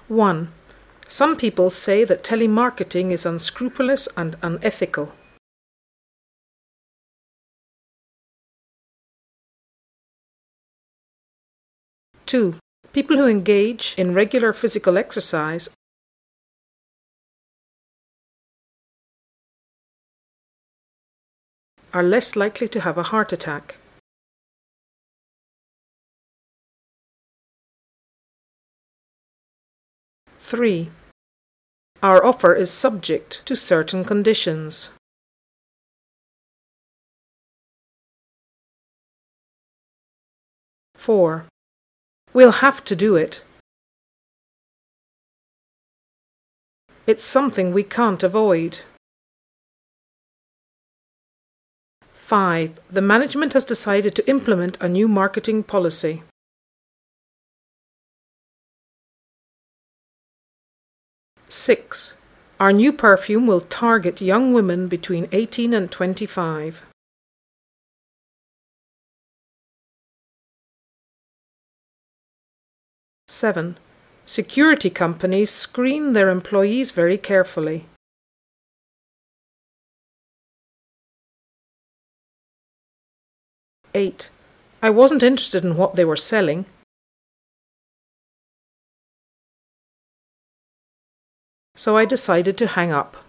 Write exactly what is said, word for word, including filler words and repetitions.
one. Some people say that telemarketing is unscrupulous and unethical. two. People who engage in regular physical exercise are less likely to have a heart attack. three. Our offer is subject to certain conditions. four. We'll have to do it. It's something we can't avoid. five. The management has decided to implement a new marketing policy. six. Our new perfume will target young women between eighteen and twenty-five. seven. Security companies screen their employees very carefully. eight. I wasn't interested in what they were selling. So I decided to hang up.